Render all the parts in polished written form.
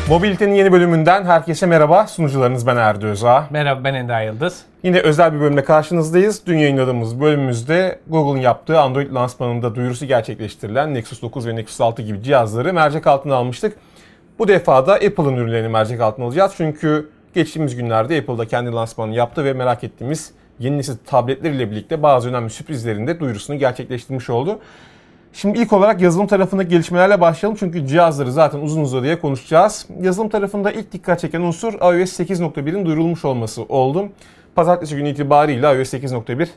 Mobilite'nin yeni bölümünden herkese merhaba. Sunucularınız ben Erdi Özağ. Merhaba, ben Ender Yıldız. Yine özel bir bölümle karşınızdayız. Dün yayınladığımız bölümümüzde Google'ın yaptığı Android lansmanında duyurusu gerçekleştirilen Nexus 9 ve Nexus 6 gibi cihazları mercek altına almıştık. Bu defa da Apple'ın ürünlerini mercek altına alacağız. Çünkü geçtiğimiz günlerde Apple'da kendi lansmanını yaptı ve merak ettiğimiz yeni nesil tabletleriyle birlikte bazı önemli sürprizlerin de duyurusunu gerçekleştirmiş oldu. Şimdi ilk olarak yazılım tarafındaki gelişmelerle başlayalım çünkü cihazları zaten uzun uzadıya konuşacağız. Yazılım tarafında ilk dikkat çeken unsur iOS 8.1'in duyurulmuş olması oldu. Pazartesi günü itibariyle iOS 8.1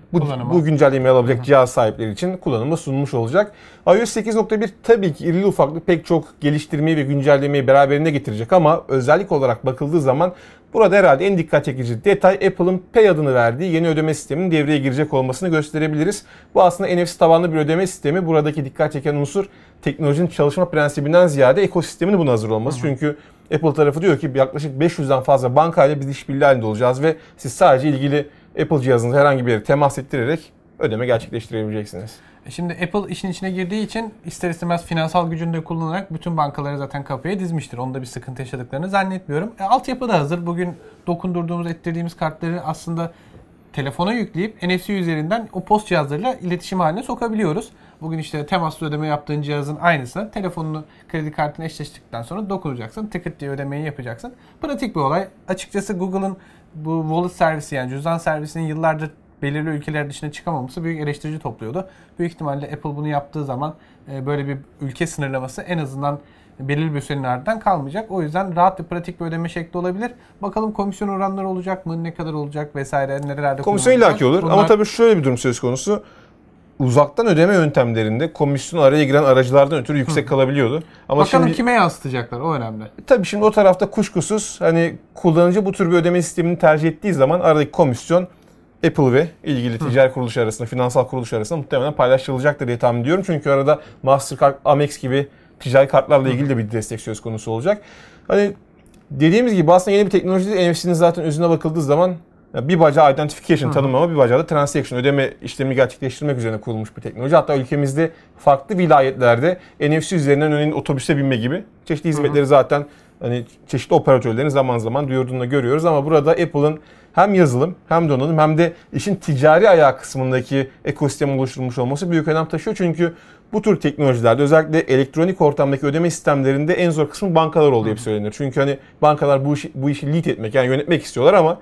bu güncellemeyi alabilecek cihaz sahipleri için kullanıma sunulmuş olacak. iOS 8.1 tabii ki irili ufaklı pek çok geliştirmeyi ve güncellemeyi beraberinde getirecek ama özellik olarak bakıldığı zaman burada herhalde en dikkat çekici detay Apple'ın Pay adını verdiği yeni ödeme sisteminin devreye girecek olmasını gösterebiliriz. Bu aslında NFC tabanlı bir ödeme sistemi. Buradaki dikkat çeken unsur teknolojinin çalışma prensibinden ziyade ekosistemin buna hazır olması. Çünkü Apple tarafı diyor ki yaklaşık 500'den fazla bankayla biz işbirliği halinde olacağız ve siz sadece ilgili Apple cihazınıza herhangi bir yere temas ettirerek ödeme gerçekleştirebileceksiniz. Şimdi Apple işin içine girdiği için ister istemez finansal gücünü de kullanarak bütün bankaları zaten kapıya dizmiştir. Onda bir sıkıntı yaşadıklarını zannetmiyorum. Altyapı da hazır. Bugün dokundurduğumuz, ettirdiğimiz kartları aslında telefona yükleyip NFC üzerinden o post cihazlarıyla iletişim haline sokabiliyoruz. Bugün işte temaslı ödeme yaptığın cihazın aynısını telefonunu kredi kartına eşleştirdikten sonra dokunacaksın. Tıkıt diye ödemeyi yapacaksın. Pratik bir olay. Açıkçası Google'ın bu wallet servisi yani cüzdan servisinin yıllardır belirli ülkeler dışına çıkamaması büyük eleştirici topluyordu. Büyük ihtimalle Apple bunu yaptığı zaman böyle bir ülke sınırlaması en azından belirli bir sürenin ardından kalmayacak. O yüzden rahat ve pratik bir ödeme şekli olabilir. Bakalım komisyon oranları olacak mı? Ne kadar olacak vesaire? Nerelerde komisyon illaki olur ama tabii şöyle bir durum söz konusu. Uzaktan ödeme yöntemlerinde komisyon araya giren aracılardan ötürü yüksek kalabiliyordu. Ama bakalım şimdi, kime yansıtacaklar o önemli. Tabii şimdi o tarafta kuşkusuz hani kullanıcı bu tür bir ödeme sistemini tercih ettiği zaman aradaki komisyon Apple ve ilgili ticari kuruluş arasında, finansal kuruluş arasında muhtemelen paylaşılacaktır diye tahmin ediyorum. Çünkü arada Mastercard, Amex gibi ticari kartlarla ilgili de bir destek söz konusu olacak. Hani dediğimiz gibi aslında yeni bir teknoloji değil. NFC'nin zaten özüne bakıldığı zaman bir bacağı identification tanımlama, bir bacağı da transaction ödeme işlemi gerçekleştirmek üzerine kurulmuş bir teknoloji. Hatta ülkemizde farklı vilayetlerde NFC üzerinden örneğin otobüse binme gibi çeşitli hizmetleri zaten hani çeşitli operatörlerin zaman zaman duyurduğunu görüyoruz ama burada Apple'ın hem yazılım hem donanım hem de işin ticari ayağı kısmındaki ekosistem oluşturulmuş olması büyük önem taşıyor. Çünkü bu tür teknolojilerde özellikle elektronik ortamdaki ödeme sistemlerinde en zor kısmı bankalar olduğu hep söylenir. Çünkü hani bankalar bu işi lead etmek yani yönetmek istiyorlar ama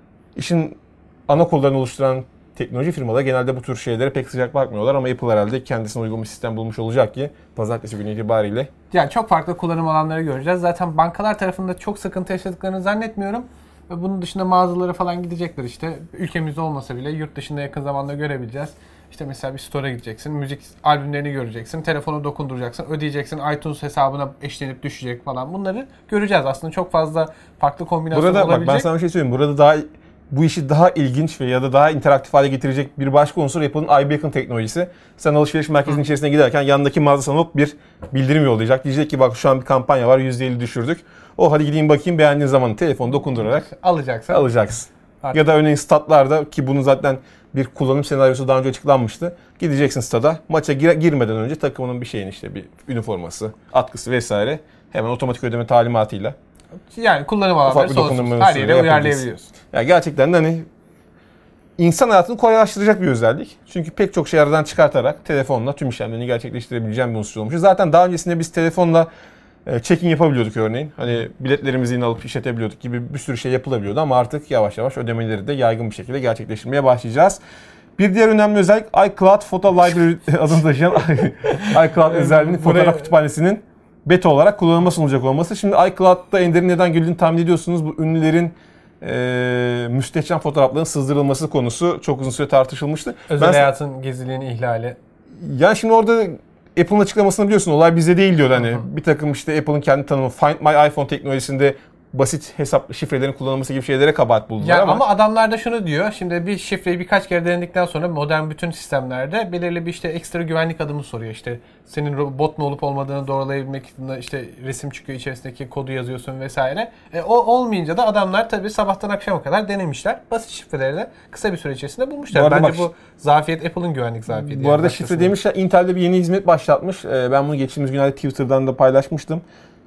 işin ana kollarını oluşturan teknoloji firmaları genelde bu tür şeylere pek sıcak bakmıyorlar ama Apple herhalde kendisine uygun bir sistem bulmuş olacak ki pazartesi günü itibariyle. Yani çok farklı kullanım alanları göreceğiz. Zaten bankalar tarafında çok sıkıntı yaşadıklarını zannetmiyorum. Ve bunun dışında mağazalara falan gidecekler işte. Ülkemizde olmasa bile yurt dışında yakın zamanda görebileceğiz. İşte mesela bir store'a gideceksin, müzik albümlerini göreceksin, telefonu dokunduracaksın, ödeyeceksin, iTunes hesabına eşlenip düşecek falan. Bunları göreceğiz. Aslında çok fazla farklı kombinasyon olabilecek. Burada bak ben sana bir şey söyleyeyim. Burada bu işi daha ilginç ve ya da daha interaktif hale getirecek bir başka unsur Apple'ın iBeacon teknolojisi. Sen alışveriş merkezinin içerisine giderken yanındaki mağaza sana bir bildirim yollayacak. Diyecek ki bak şu an bir kampanya var %50 düşürdük. Hadi gideyim bakayım beğendiğin zaman telefonu dokundurarak alacaksın. Artık. Ya da örneğin statlarda ki bunun zaten bir kullanım senaryosu daha önce açıklanmıştı. Gideceksin stada maça girmeden önce takımının bir şeyin işte bir üniforması, atkısı vesaire hemen otomatik ödeme talimatıyla. Yani kullanım alanları sonsuz. Her yere uyarlayabiliyorsun. Yani gerçekten de hani insan hayatını kolaylaştıracak bir özellik. Çünkü pek çok şey aradan çıkartarak telefonla tüm işlemlerini gerçekleştirebileceğim bir unsur olmuş. Zaten daha öncesinde biz telefonla check-in yapabiliyorduk örneğin. Hani biletlerimizi yine alıp işletebiliyorduk gibi bir sürü şey yapılabiliyordu ama artık yavaş yavaş ödemeleri de yaygın bir şekilde gerçekleştirmeye başlayacağız. Bir diğer önemli özellik iCloud Photo Library adını taşıyan iCloud özelliğinin fotoğraf kütüphanesinin beta olarak kullanılma sunulacak olması. Şimdi iCloud'da Ender'in neden güldüğünü tahmin ediyorsunuz. Bu ünlülerin müstehcen fotoğrafların sızdırılması konusu çok uzun süre tartışılmıştı. Özel hayatın gizliliğini ihlali. Yani şimdi orada Apple'ın açıklamasını biliyorsun. Olay bizde değil diyor. Hani bir takım işte Apple'ın kendi tanımı Find My iPhone teknolojisinde basit hesap şifrelerin kullanılması gibi şeylere kabahat buldular yani ama adamlar da şunu diyor. Şimdi bir şifreyi birkaç kere denedikten sonra modern bütün sistemlerde belirli bir işte ekstra güvenlik adımı soruyor. İşte senin bot mu olup olmadığını doğrulayabilmek için işte resim çıkıyor içerisindeki kodu yazıyorsun vesaire. O olmayınca da adamlar tabii sabahtan akşama kadar denemişler. Basit şifreleri de kısa bir süre içerisinde bulmuşlar. Bence bu zafiyet Apple'ın güvenlik zafiyeti. Bu arada şifre demişler. Intel'de bir yeni hizmet başlatmış. Ben bunu geçtiğimiz günlerde Twitter'dan da paylaşmıştım.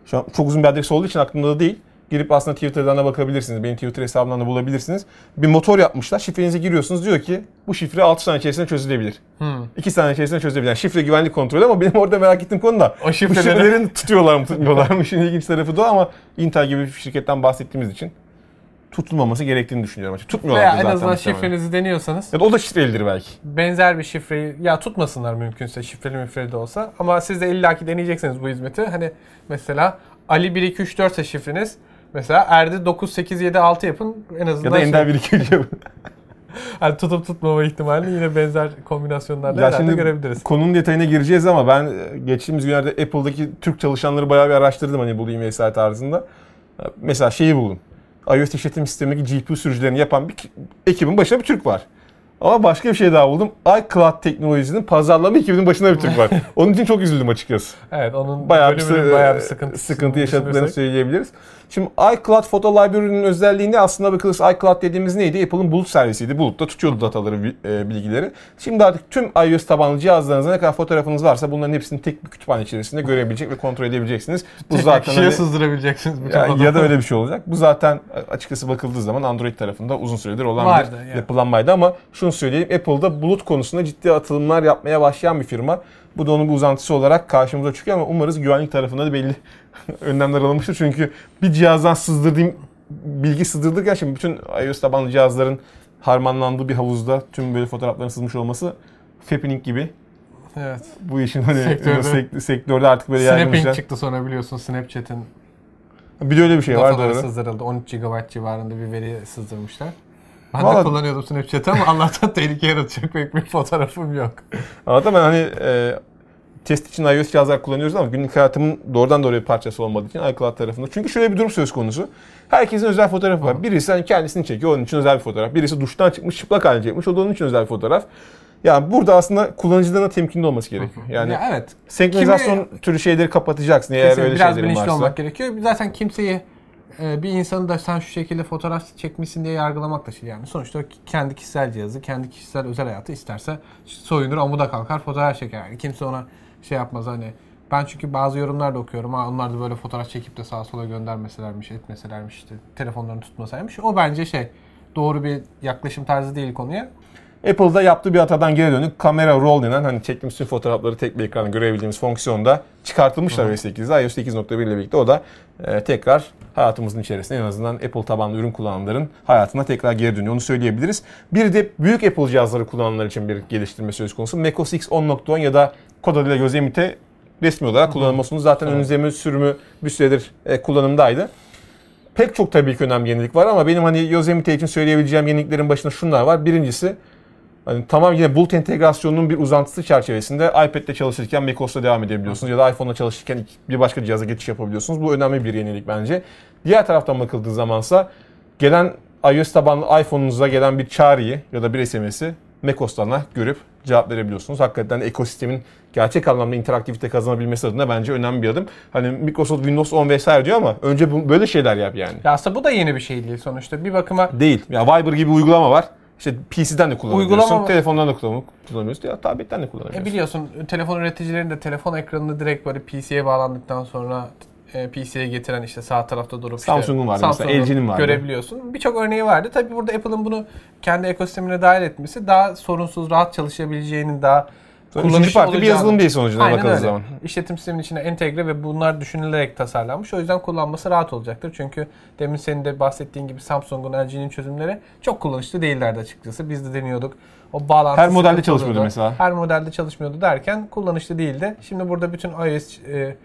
Şu an çok uzun bir adres olduğu için aklımda da değil. Girip aslında Twitter'dan da bakabilirsiniz. Benim Twitter hesabımdan da bulabilirsiniz. Bir motor yapmışlar. Şifrenizi giriyorsunuz. Diyor ki bu şifre 6 saniye içerisinde çözülebilir. 2 saniye içerisinde çözülebilir. Yani şifre güvenlik kontrolü ama benim orada merak ettiğim konu da bu şifrelerin tutuyorlar mı tutmuyorlar mı? Şimdi ilginç tarafı da ama Intel gibi bir şirketten bahsettiğimiz için tutulmaması gerektiğini düşünüyorum. Tutmuyorlar veya zaten. en azından şifrenizi deniyorsanız. Ya da o da şifrelidir belki. Benzer bir şifreyi ya tutmasınlar mümkünse şifreli de olsa ama siz de illaki deneyeceksiniz bu hizmeti. Hani mesela Ali 1 2 3 4 ise şifreniz. Mesela Erdi 9 8 7 6 yapın en azından. Ya da Ender 1 2 3 yapın. Yani tutup tutmama ihtimalini yine benzer kombinasyonlarla herhalde görebiliriz. Konunun detayına gireceğiz ama ben geçtiğimiz günlerde Apple'daki Türk çalışanları bayağı bir araştırdım hani bulayım vesaire tarzında. Mesela şeyi buldum. iOS işletim sistemindeki GPU sürücülerini yapan bir ekibin başında bir Türk var. Ama başka bir şey daha buldum. iCloud teknolojisinin pazarlama ekibinin başında bir Türk var. Onun için çok üzüldüm açıkçası. Evet, onun bayağı bir sıkıntı yaşadıklarını söyleyebiliriz. Şimdi iCloud Photo Library'nin özelliğinde aslında bakılırsa iCloud dediğimiz neydi? Apple'ın bulut servisiydi. Bulutta tutuyordu dataları, bilgileri. Şimdi artık tüm iOS tabanlı cihazlarınızda ne kadar fotoğrafınız varsa bunların hepsini tek bir kütüphane içerisinde görebilecek ve kontrol edebileceksiniz. Bu tek zaten kişiye sızdırabileceksiniz. Ya da öyle bir şey olacak. Bu zaten açıkçası bakıldığı zaman Android tarafında uzun süredir olan bir yapılanmaydı ama şunu söyleyeyim. Apple'da bulut konusunda ciddi atılımlar yapmaya başlayan bir firma. Bu da onun bir uzantısı olarak karşımıza çıkıyor ama umarız güvenlik tarafında da belli önlemler alınmıştır. Çünkü bir cihazdan bilgi sızdırırken şimdi bütün iOS tabanlı cihazların harmanlandığı bir havuzda tüm böyle fotoğrafların sızmış olması Fappening gibi. Evet. Bu işin hani sektörde artık böyle yaygınlaşan. Snapping çıktı sonra biliyorsun Snapchat'in. Bir de öyle bir şey var. Dataları sızdırıldı. 13 GB civarında bir veri sızdırmışlar. Ben de kullanıyordum Snapchat'i ama Allah'tan tehlike yaratacak pek bir fotoğrafım yok. Anladım ben hani test için iOS cihazlar kullanıyoruz ama günlük hayatımın doğrudan doğruya bir parçası olmadığı için iCloud tarafında. Çünkü şöyle bir durum söz konusu. Herkesin özel fotoğrafı var. Birisi hani kendisini çekiyor, onun için özel bir fotoğraf. Birisi duştan çıkmış, çıplak halde çekmiş, o da onun için özel bir fotoğraf. Yani burada aslında kullanıcıların da temkinli olması gerekiyor. Yani ya evet. Senkronizasyon türü şeyleri kapatacaksın eğer öyle biraz şeylerin varsa. Biraz bilinçli olmak gerekiyor. Zaten kimseyi bir insanı da sen şu şekilde fotoğraf çekmişsin diye yargılamak da şey yani. Sonuçta kendi kişisel cihazı, kendi kişisel özel hayatı isterse soyunur, amuda kalkar, fotoğraf çeker. Yani kimse ona şey yapmaz hani. Ben çünkü bazı yorumlar da okuyorum. Onlar da böyle fotoğraf çekip de sağa sola göndermeselermiş, etmeselermiş, işte telefonlarını tutmasaymış. O bence doğru bir yaklaşım tarzı değil konuya. Apple'da yaptığı bir hatadan geri dönük kamera roll denen hani çektiğimiz tüm fotoğrafları tek bir ekranda görebildiğimiz fonksiyonda çıkartılmışlar iOS 8'de. iOS 8.1 ile birlikte o da tekrar hayatımızın içerisinde en azından Apple tabanlı ürün kullananların hayatına tekrar geri dönüyor. Onu söyleyebiliriz. Bir de büyük Apple cihazları kullananlar için bir geliştirme söz konusu. macOS X 10.10 ya da kod adıyla Yosemite resmi olarak kullanılmasını zaten ön izleme sürümü bir süredir kullanımdaydı. Pek çok tabii ki önemli yenilik var ama benim hani Yosemite için söyleyebileceğim yeniliklerin başında şunlar var. Birincisi hani tamam yine bulut entegrasyonunun bir uzantısı çerçevesinde iPad'de çalışırken macOS'ta devam edebiliyorsunuz ya da iPhone'la çalışırken bir başka cihaza geçiş yapabiliyorsunuz. Bu önemli bir yenilik bence. Diğer taraftan bakıldığı zamansa gelen iOS tabanlı iPhone'unuza gelen bir çağrıyı ya da bir SMS'i macOS'tan da görüp cevap verebiliyorsunuz. Hakikaten ekosistemin gerçek anlamda interaktivite kazanabilmesi adına bence önemli bir adım. Hani Microsoft Windows 10 vesaire diyor ama önce böyle şeyler yap yani. Ya aslında bu da yeni bir şey değil sonuçta. Bir bakıma değil. Ya Viber gibi bir uygulama var. İşte PC'den de kullanabiliyorsun, telefondan da kullanabiliyorsun ya tabletten de kullanabiliyorsun. Biliyorsun telefon üreticilerinin de telefon ekranını direkt böyle PC'ye bağlandıktan sonra PC'ye getiren işte sağ tarafta durup Samsung'un vardı mesela, LG'nin vardı. Görebiliyorsun. Birçok örneği vardı. Tabii burada Apple'ın bunu kendi ekosistemine dahil etmesi daha sorunsuz, rahat çalışabileceğinin daha kullanışlı olacağını. Bir yazılım değil sonucunda bakalım zaman. İşletim sisteminin içine entegre ve bunlar düşünülerek tasarlanmış. O yüzden kullanması rahat olacaktır. Çünkü demin senin de bahsettiğin gibi Samsung'un, LG'nin çözümleri çok kullanışlı değillerdi açıkçası. Biz de deniyorduk. O bağlantı her modelde çalışmıyordu mesela. Her modelde çalışmıyordu derken kullanışlı değildi. Şimdi burada bütün iOS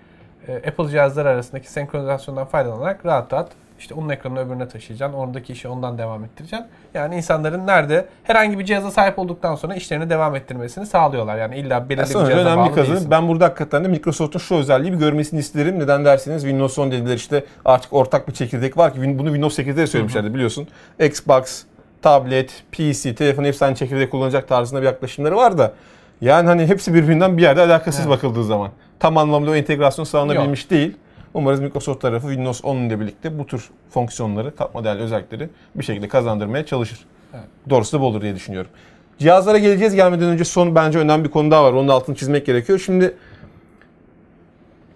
Apple cihazları arasındaki senkronizasyondan faydalanarak rahat işte onun ekranını öbürüne taşıyacaksın. Oradaki işi ondan devam ettireceksin. Yani insanların nerede herhangi bir cihaza sahip olduktan sonra işlerini devam ettirmesini sağlıyorlar. Yani illa belirli bir cihaza bağlı değilsin. Ben burada hakikaten de Microsoft'un şu özelliği bir görmesini isterim. Neden derseniz Windows 10 dediler işte artık ortak bir çekirdek var ki bunu Windows 8'de de söylemişlerdi biliyorsun. Xbox, tablet, PC, telefon hepsi aynı çekirdek kullanacak tarzında bir yaklaşımları var da yani hani hepsi birbirinden bir yerde alakasız bakıldığı zaman. Tam anlamda o entegrasyon sağlanabilmiş değil. Umarız Microsoft tarafı Windows 10 ile birlikte bu tür fonksiyonları, katma değerli özellikleri bir şekilde kazandırmaya çalışır. Evet. Doğrusu da bu olur diye düşünüyorum. Cihazlara geleceğiz. Gelmeden önce son bence önemli bir konu daha var. Onun altını çizmek gerekiyor. Şimdi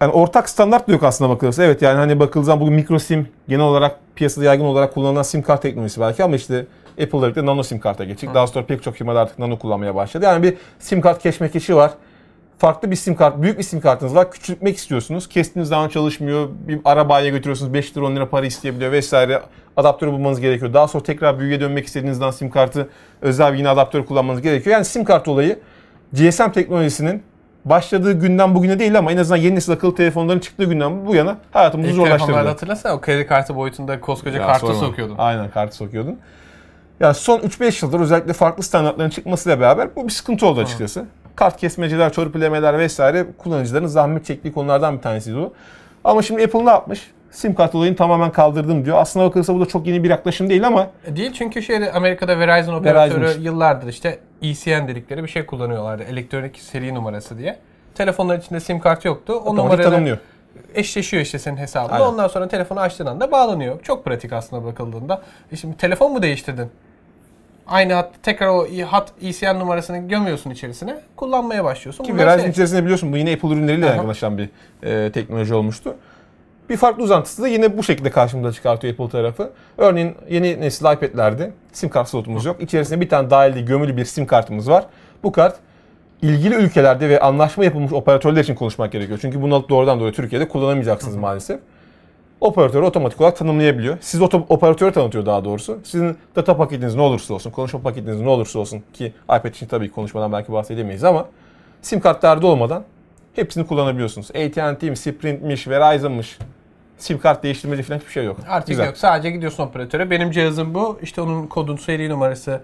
Yani ortak standart da yok aslında bakılırsa. Evet yani hani bakıldığı zaman bugün micro SIM genel olarak piyasada yaygın olarak kullanılan sim kart teknolojisi belki ama işte Apple'da birlikte nano sim karta geçecek. Daha sonra pek çok firma artık nano kullanmaya başladı. Yani bir sim kart keşmekeşi var. Farklı bir sim kart, büyük bir sim kartınız var. Küçültmek istiyorsunuz. Kestiğiniz zaman çalışmıyor. Bir arabaya götürüyorsunuz. 5 lira 10 lira para isteyebiliyor vesaire. Adaptörü bulmanız gerekiyor. Daha sonra tekrar büyüye dönmek istediğinizden sim kartı özel bir yine adaptörü kullanmanız gerekiyor. Yani sim kart olayı GSM teknolojisinin başladığı günden bugüne değil ama en azından yeni nesil akıllı telefonların çıktığı günden bu yana hayatımızı zorlaştırdı. Telefonlarda hatırlasana o kredi kartı boyutunda koskoca kartı sokuyordun. Aynen kartı sokuyordun. Yani son 3-5 yıldır özellikle farklı standartların çıkmasıyla beraber bu bir sıkıntı oldu açıkçası. Kart kesmeceler, törpülemeler vesaire kullanıcıların zahmet çektiği konulardan bir tanesiydi o. Ama şimdi Apple ne yapmış? Sim kart olayını tamamen kaldırdım diyor. Aslına bakılırsa bu da çok yeni bir yaklaşım değil ama... Değil çünkü Amerika'da Verizon operatörü yıllardır işte ECN dedikleri bir şey kullanıyorlardı. Elektronik seri numarası diye. Telefonların içinde sim kart yoktu. O numarayla eşleşiyor işte senin hesabına. Aynen. Ondan sonra telefonu açtığın anda bağlanıyor. Çok pratik aslında bakıldığında. Şimdi telefon mu değiştirdin? Aynı hat, tekrar o hat ECN numarasını gömüyorsun içerisine. Kullanmaya başlıyorsun. Ki Verizon içerisinde biliyorsun bu yine Apple ürünleriyle yaklaşan bir teknoloji olmuştu. Bir farklı uzantısı da yine bu şekilde karşımıza çıkartıyor Apple tarafı. Örneğin yeni nesil iPad'lerde sim kart slotumuz yok. İçerisinde bir tane dahili gömülü bir sim kartımız var. Bu kart ilgili ülkelerde ve anlaşma yapılmış operatörler için konuşmak gerekiyor. Çünkü bunu alıp doğrudan doğruya Türkiye'de kullanamayacaksınız maalesef. Operatörü otomatik olarak tanımlayabiliyor. Siz operatörü tanıtıyor daha doğrusu. Sizin data paketiniz ne olursa olsun, konuşma paketiniz ne olursa olsun ki iPad için tabii konuşmadan belki bahsedemeyiz ama sim kartlarda olmadan hepsini kullanabiliyorsunuz. AT&T'miş, Sprint'miş, Verizon'mış. Sim kart değiştirmeci falan hiçbir şey yok. Artık güzel. Yok. Sadece gidiyorsun operatöre. Benim cihazım bu. İşte onun kodun seri numarası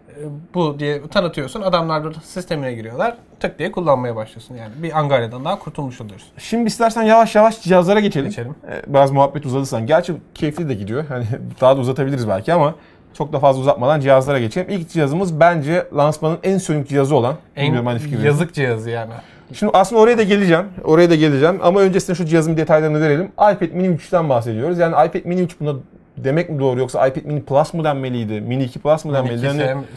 bu diye tanıtıyorsun. Adamlar da sistemine giriyorlar. Tık diye kullanmaya başlıyorsun. Yani bir angaryadan daha kurtulmuş oluyorsun. Şimdi istersen yavaş yavaş cihazlara geçelim. Biraz muhabbet uzadıysan. Gerçi keyifli de gidiyor. Hani daha da uzatabiliriz belki ama çok da fazla uzatmadan cihazlara geçelim. İlk cihazımız bence lansmanın en sönük cihazı olan. En yazık cihazı yani. Şimdi aslında oraya da geleceğim. Ama öncesinde şu cihazın detaylarını verelim. iPad Mini 3'ten bahsediyoruz. Yani iPad Mini 3 buna demek mi doğru yoksa iPad Mini Plus mu denmeliydi? Mini 2 Plus mu denmeliydi?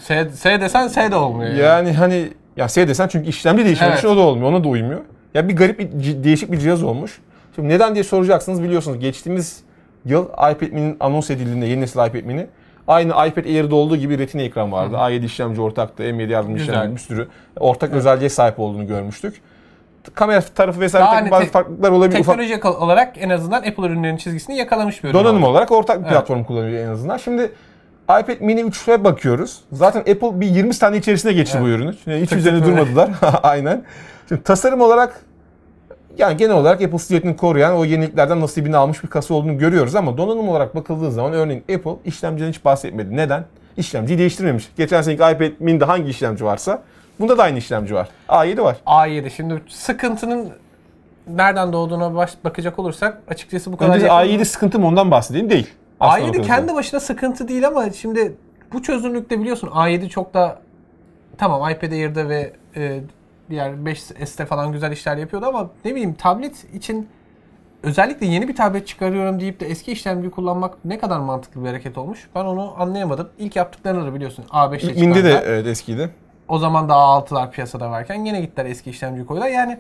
S desen S de olmuyor. Yani hani ya S desen çünkü işlemci değişmemiş için o da olmuyor. Ona da uymuyor. Ya bir garip değişik bir cihaz olmuş. Şimdi neden diye soracaksınız biliyorsunuz. Geçtiğimiz yıl iPad Mini'nin anons edildiğinde yeni nesil iPad Mini aynı iPad Air'de olduğu gibi Retina ekran vardı. A7 işlemci ortaktı. M7 yardımcı işlemci bir sürü ortak özelliğe sahip olduğunu görmüştük. Kamera tarafı vesaire bazı farklılıklar olabilir. Teknolojik olarak en azından Apple ürünlerinin çizgisini yakalamış bir ürün. Donanım olarak ortak bir platform kullanıyor en azından. Şimdi iPad Mini 3'e bakıyoruz. Zaten Apple bir 20 tane içerisine geçti bu ürünü. Yani hiç üzerine durmadılar. Aynen. Şimdi tasarım olarak yani genel olarak Apple silüetini koruyan o yeniliklerden nasibini almış bir kasa olduğunu görüyoruz ama donanım olarak bakıldığı zaman örneğin Apple işlemciden hiç bahsetmedi. Neden? İşlemciyi değiştirmemiş. Geçen seneki iPad Mini'de hangi işlemci varsa bunda da aynı işlemci var. A7 var. A7. Şimdi sıkıntının nereden doğduğuna bakacak olursak açıkçası bu kadar... Önce A7 sıkıntı mı ondan bahsedeyim? Değil. A7 kendi başına sıkıntı değil ama şimdi bu çözünürlükte biliyorsun A7 çok da tamam iPad Air'de ve diğer 5S'te falan güzel işler yapıyordu ama ne bileyim tablet için özellikle yeni bir tablet çıkarıyorum deyip de eski işlemci kullanmak ne kadar mantıklı bir hareket olmuş. Ben onu anlayamadım. İlk yaptıklarını da biliyorsun A5'le çıkardılar. Minde de evet, eskiydi. O zaman daha A6'lar piyasada varken yine gittiler eski işlemciyi koydular. Yani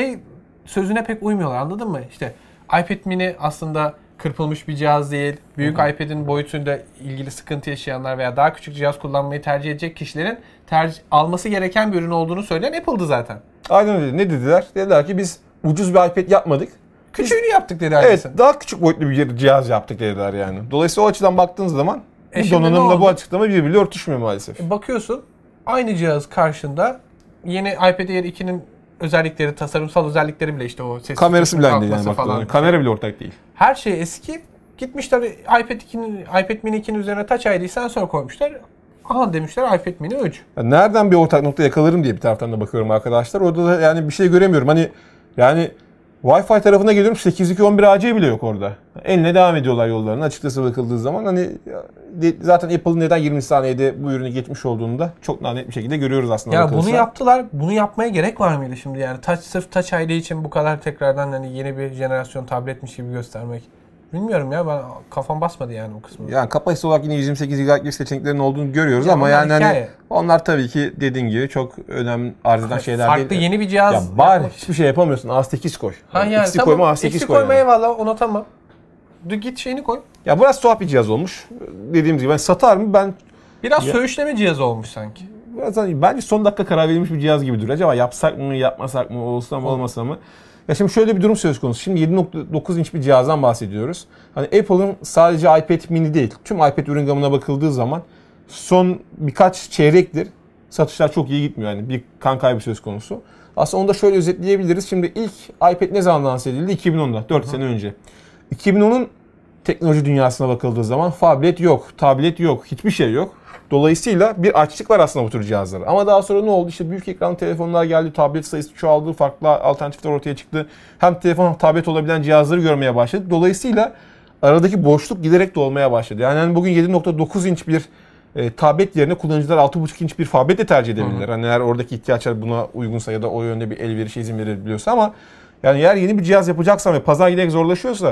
sözüne pek uymuyorlar anladın mı? İşte iPad Mini aslında kırpılmış bir cihaz değil. Büyük iPad'in boyutuyla ilgili sıkıntı yaşayanlar veya daha küçük cihaz kullanmayı tercih edecek kişilerin alması gereken bir ürün olduğunu söyleyen Apple'dı zaten. Aynen öyle. Ne dediler? Dediler ki biz ucuz bir iPad yapmadık. Küçüğünü yaptık dediler. Evet, daha küçük boyutlu bir cihaz yaptık dediler yani. Dolayısıyla o açıdan baktığınız zaman bu donanımla bu açıklama birbiriyle örtüşmüyor maalesef. Bakıyorsun aynı cihaz karşında yeni iPad Air 2'nin özellikleri, tasarımsal özellikleri bile işte o ses kamerası bile aynı yani baktığında. Kamera bile ortak değil. Her şey eski. Gitmişler iPad Mini 2'nin üzerine Touch ID sensör koymuşlar. Aha demişler iPad Mini 3. Yani nereden bir ortak nokta yakalarım diye bir taraftan da bakıyorum arkadaşlar. Orada da yani bir şey göremiyorum. Hani yani Wi-Fi tarafına geliyorum 802.11ac bile yok orada. Eline devam ediyorlar yollarına açıkçası bakıldığı zaman. Hani zaten Apple'ın neden 20 saniyede bu ürünü geçmiş olduğunu da çok net bir şekilde görüyoruz aslında. Ya bunu yaptılar. Bunu yapmaya gerek var mıydı şimdi yani? Sırf Touch ID için bu kadar tekrardan hani yeni bir jenerasyon tabletmiş gibi göstermek. Bilmiyorum ya, ben kafam basmadı yani bu kısmı. Yani kapasite olarak yine 128 GB gibi seçeneklerin olduğunu görüyoruz Ya ama onlar yani hani hikaye. onlar tabii ki dediğin gibi çok önemli arz eden şeyler Farklı değil. yeni bir cihaz. Ya bari hiçbir şey yapamıyorsun. A8 koy. Ha yani X'i tamam. koyma A8 X'i koy. koyma Yani. eyvallah, ona tamam. Git şeyini koy. Ya biraz tuhaf bir cihaz olmuş. Dediğimiz gibi ben satar mı? Ben Biraz söğüşleme cihazı olmuş sanki. biraz hani bence son dakika karar verilmiş bir cihaz gibi duruyor. Acaba yapsak mı, yapmasak mı, olsa mı, olmasa mı? Ya şimdi şöyle bir durum söz konusu. Şimdi 7.9 inç bir cihazdan bahsediyoruz. Hani Apple'ın sadece iPad mini değil, tüm iPad ürün gamına bakıldığı zaman son birkaç çeyrektir satışlar çok iyi gitmiyor. Yani bir kan kaybı söz konusu. Aslında onu da şöyle özetleyebiliriz. Şimdi ilk iPad ne zaman lanse edildi? 2010'da, 4 sene önce. 2010'un teknoloji dünyasına bakıldığı zaman phablet yok, tablet yok, hiçbir şey yok. Dolayısıyla bir açlık var aslında bu tür cihazlara. Ama daha sonra ne oldu? İşte büyük ekranlı telefonlar geldi, tablet sayısı çoğaldı, farklı alternatifler ortaya çıktı. Hem telefon hem tablet olabilen cihazları görmeye başladık. Dolayısıyla aradaki boşluk giderek dolmaya başladı. Yani bugün 7.9 inç bir tablet yerine kullanıcılar 6.5 inç bir phablet de tercih edebilirler. Hani eğer oradaki ihtiyaçlar buna uygunsa ya da o yönde bir elverişe izin verebiliyorsa ama yani eğer yeni bir cihaz yapacaksan ve pazar giderek zorlaşıyorsa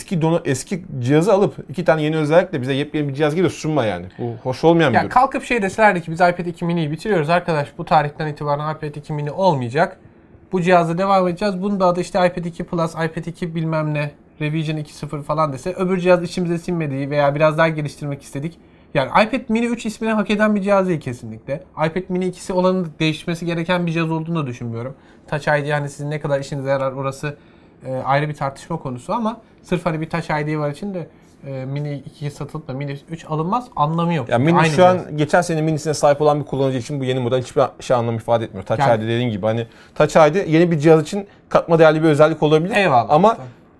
eski cihazı alıp 2 tane yeni özellikle bize yepyeni bir cihaz gibi sunma yani. Bu hoş olmayan bir durum. Kalkıp şey deselerdi ki biz iPad 2 mini'yi bitiriyoruz arkadaş, bu tarihten itibaren iPad 2 mini olmayacak. Bu cihazla devam edeceğiz. Bunun da adı işte iPad 2 Plus, iPad 2 bilmem ne, Revision 2.0 falan dese, öbür cihaz içimize sinmediği veya biraz daha geliştirmek istedik. Yani iPad mini 3 ismini hak eden bir cihaz değil kesinlikle. iPad mini 2'si olanın değişmesi gereken bir cihaz olduğunu da düşünmüyorum. Touch ID hani sizin ne kadar işinize yarar orası ayrı bir tartışma konusu ama sırf hani bir Touch ID var için de mini 2 satılıp da mini 3 alınmaz, anlamı yok. Yani mini aynı şu an cihaz. geçen sene minisine sahip olan bir kullanıcı için bu yeni model hiçbir şey anlam ifade etmiyor. Touch Yani- ID dediğin gibi hani Touch ID yeni bir cihaz için katma değerli bir özellik olabilir. Eyvallah. Ama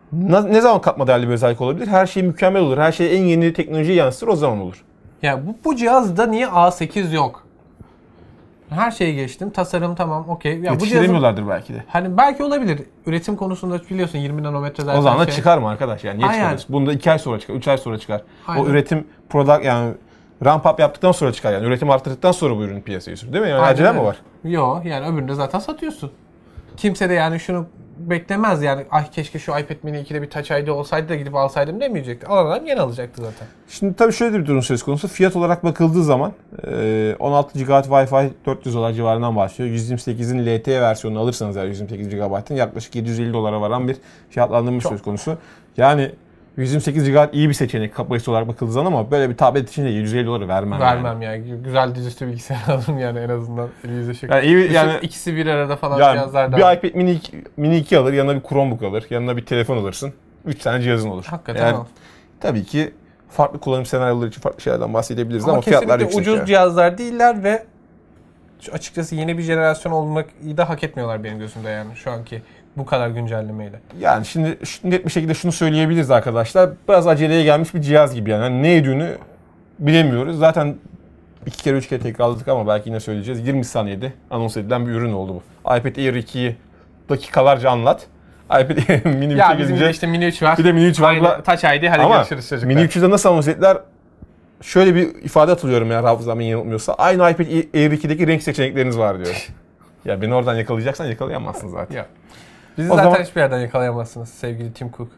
ne zaman katma değerli bir özellik olabilir? Her şey mükemmel olur. Her şey en yeni teknolojiyi yansıtır, o zaman olur. Ya bu cihazda niye A8 yok? Her şeyi geçtim. Tasarım tamam, okey. Ya bu cihazın Yetiştiremiyorlardır belki de. hani belki olabilir. Üretim konusunda biliyorsun 20 nanometre zaten O zaman da şey. çıkar mı arkadaş yani? Niye Aynen. çıkarız? Bunda 2 ay sonra çıkar, 3 ay sonra çıkar. Aynen. O üretim product yani ramp up yaptıktan sonra çıkar yani. Üretim arttırdıktan sonra bu ürün piyasaya sürür değil mi? Yani Aynen acele mi öyle. var? Yok yani öbüründe zaten satıyorsun. Kimse de yani şunu beklemez yani, ay keşke şu iPad mini 2'de bir Touch ID olsaydı da gidip alsaydım demeyecekti. Alan adam yeni alacaktı zaten. Şimdi tabii şöyle bir durum söz konusu. Fiyat olarak bakıldığı zaman 16 GB Wi-Fi $400 civarından başlıyor. 128'in LTE versiyonunu alırsanız eğer 128 GB'ın yaklaşık $750 varan bir fiyatlandırma söz konusu. Yani 128 GB iyi bir seçenek kapasite olarak bakıldığı zaman ama böyle bir tablet için de $750 vermem. Vermem yani. Güzel dizüstü bilgisayar alırım yani en azından. Elinize şık. Yani iyi yani ikisi bir arada falan yani cihazlardan. bir iPad mini 2 alır, yanına bir Chromebook alır, yanına bir telefon alırsın. 3 tane cihazın olur. Hakikaten Yani o. tabii ki farklı kullanım senaryoları için farklı şeylerden bahsedebiliriz Ama ama fiyatlar kesinlikle yüksek. ucuz yani. cihazlar değiller ve açıkçası yeni bir jenerasyon olmayı da hak etmiyorlar benim gözümde yani şu anki bu kadar güncellemeyle. Yani şimdi net bir şekilde şunu söyleyebiliriz arkadaşlar. Biraz aceleye gelmiş bir cihaz gibi yani. Hani ne yediğini bilemiyoruz. Zaten 2 kere 3 kere tekrarladık ama belki yine söyleyeceğiz. 20 saniyede anons edilen bir ürün oldu bu. iPad Air 2'yi dakikalarca anlat. iPad Air mini 3'e Ya bizim de gelince işte mini 3 var. bir de mini 3 var. Aynı Touch ID, hadi Ama görüşürüz çocuklar. mini 3'ü de nasıl anons ettiler? Şöyle bir ifade hatırlıyorum eğer hafızam beni yanıltmıyorsa. Aynı iPad Air 2'deki renk seçenekleriniz var diyor. Ya beni oradan yakalayacaksan yakalayamazsın zaten. Ya. Bizi O zaten zaman- hiçbir yerden yakalayamazsınız sevgili Tim Cook.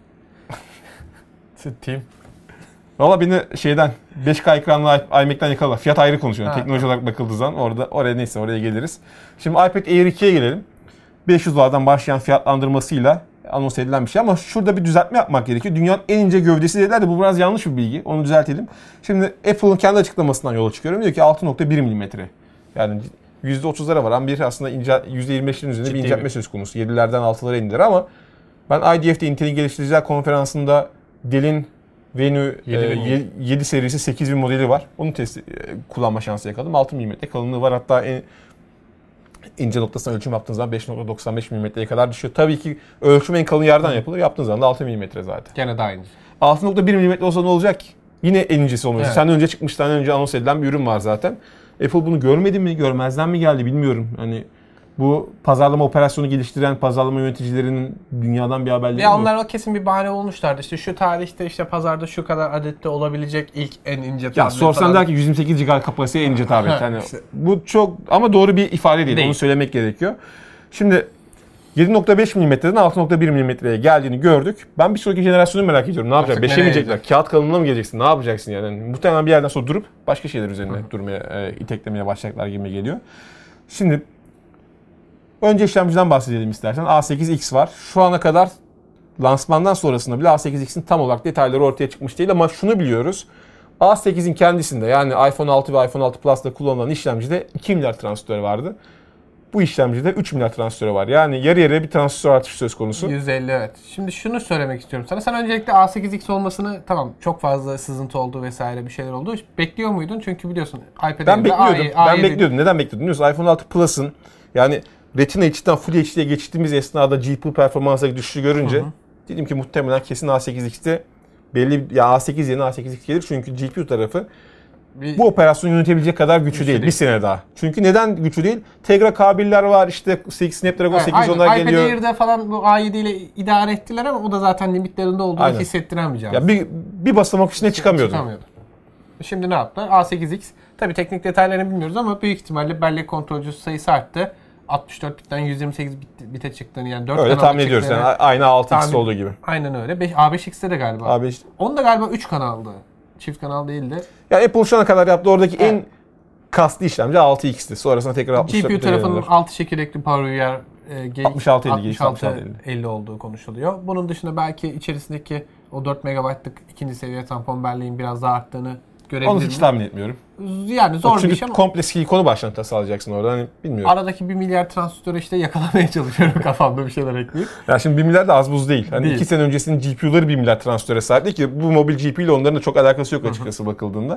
Tim. Valla beni şeyden 5K ekranlı iMac'ten yakala. Fiyat ayrı konuşuyorum. Ha, Teknoloji olarak bakıldığı zaman oraya neyse oraya geliriz. Şimdi iPad Air 2'ye gelelim. 500 dolardan başlayan fiyatlandırmasıyla anons edilen bir şey ama şurada bir düzeltme yapmak gerekiyor. Dünyanın en ince gövdesi dediler de bu biraz yanlış bir bilgi. Onu düzeltelim. Şimdi Apple'ın kendi açıklamasından yola çıkıyorum. Diyor ki 6.1 mm. Yani %30'lara varan bir aslında %25'lerin üzerinde Ciddi bir inceltme bir. söz konusu. 7'lerden 6'lara indiler ama ben IDF'de Intel'in geliştiriciler konferansında Dell'in Venue 7 serisi 8000 modeli var. Onu kullanma şansı yakaladım. 6 mm kalınlığı var. Hatta en ince noktasına ölçüm yaptığınız zaman 5.95 mm'ye kadar düşüyor. Tabii ki ölçüm en kalın yerden yapılır. Yaptığınız zaman da 6 mm zaten. Gene de aynı. 6.1 mm olsa ne olacak ki? Yine en incesi olmuyor. Evet. Senden önce çıkmış, senden önce anons edilen bir ürün var zaten. Apple bunu görmedi mi, görmezden mi geldi bilmiyorum. Hani bu pazarlama operasyonu geliştiren pazarlama yöneticilerinin dünyadan bir haberleri Ya yok. onlar kesin bir bahane olmuşlardı. İşte şu tarihte işte pazarda şu kadar adette olabilecek ilk en ince tablet Ya sorsan falan. der ki 128 GB kapasiteye en ince tablet. Yani İşte. bu çok ama doğru bir ifade değil. Değil. Onu söylemek gerekiyor. Şimdi 7.5 mm'den 6.1 mm'ye geldiğini gördük. Ben bir sonraki jenerasyonu merak ediyorum. Ne yapacak? 5'e mi yiyecekler? Kağıt kalınlığına mı geleceksin? Ne yapacaksın yani? Muhtemelen bir yerden sonra durup başka şeyler üzerine durmaya, iteklemeye başlayacaklar gibi geliyor. Şimdi önce işlemciden bahsedelim istersen. A8X var. Şu ana kadar lansmandan sonrasında bile A8X'in tam olarak detayları ortaya çıkmış değil ama şunu biliyoruz. A8'in kendisinde yani iPhone 6 ve iPhone 6 Plus'ta kullanılan işlemcide 2 milyar transistör vardı. Bu işlemcide 3 milyar transistör var. Yani yarı yarıya bir transistör artışı söz konusu. 150 evet. Şimdi şunu söylemek istiyorum sana. Sen öncelikle A8X olmasını tamam çok fazla sızıntı oldu vesaire bir şeyler oldu. Bekliyor muydun? Çünkü biliyorsun iPad ben bekliyordum. Ben bekliyordum. Neden bekliyordum? Biliyorsun iPhone 6 Plus'ın yani Retina HD'den Full HD'ye geçtiğimiz esnada GPU performansındaki düşüşü görünce dedim ki muhtemelen kesin A8X'te belli ya A8 yerine A8X gelir çünkü GPU tarafı bu operasyonu yönetebilecek kadar güçlü değil. Bir sene daha. Çünkü neden güçlü değil? Tegra K1'ler var işte Snapdragon 810'lar geliyor. iPad Air'de falan bu A7 ile idare ettiler ama o da zaten limitlerinde olduğunu hissettiren bir cihaz. Ya bir basamak üstüne çıkamıyordu. Şimdi ne yaptı? A8X. Tabii teknik detaylarını bilmiyoruz ama büyük ihtimalle bellek kontrolcüsü sayısı arttı. 64 bitten 128 bite çıktığını yani 4 öyle tahmin ediyoruz yani aynı 6X olduğu gibi. Aynen öyle. A5X'te de galiba. A5. Onda galiba 3 kanaldı. Çift kanal değildi. Ya Apple şu ana kadar yaptığı oradaki en kaslı işlemci 6X'ti. Sonrasında tekrar 64 GPU tarafının 6 çekirdekli PowerVR 6650 olduğu konuşuluyor. Bunun dışında belki içerisindeki o 4 MB'lık ikinci seviye tampon belleğin biraz daha arttığını görebiliriz. Onu hiç tahmin etmiyorum. Yani zor bir iş ama. Çünkü komple silikonu baştan sağlayacaksın orada. Hani bilmiyorum. Aradaki 1 milyar transistörü işte yakalamaya çalışıyorum kafamda bir şeyler ekleyip. Ya şimdi 1 milyar da az buz değil. Hani 2 sene öncesinin GPU'ları 1 milyar transistöre sahip değil ki bu mobil GPU ile onların da çok alakası yok açıkçası bakıldığında.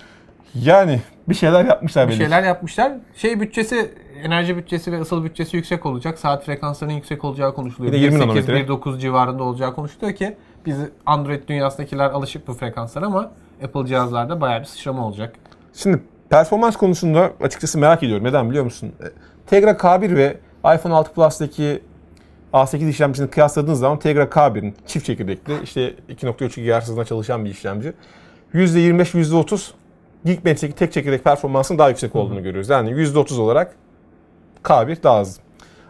Yani bir şeyler yapmışlar belli. Bir şeyler yapmışlar. Bütçesi, enerji bütçesi ve ısıl bütçesi yüksek olacak. Saat frekanslarının yüksek olacağı konuşuluyor. 1.8-1.9 civarında olacağı konuşuluyor ki biz Android dünyasındakiler alışık bu frekanslara ama Apple cihazlarda bayağı bir sıçrama olacak. Şimdi performans konusunda açıkçası merak ediyorum. Neden biliyor musun? Tegra K1 ve iPhone 6 Plus'taki A8 işlemcisini kıyasladığınız zaman Tegra K1'in çift çekirdekli işte 2.3 GHz hızında çalışan bir işlemci. %25-%30 Geekbench'teki tek çekirdek performansının daha yüksek olduğunu görüyoruz. Yani %30 olarak K1 daha hızlı.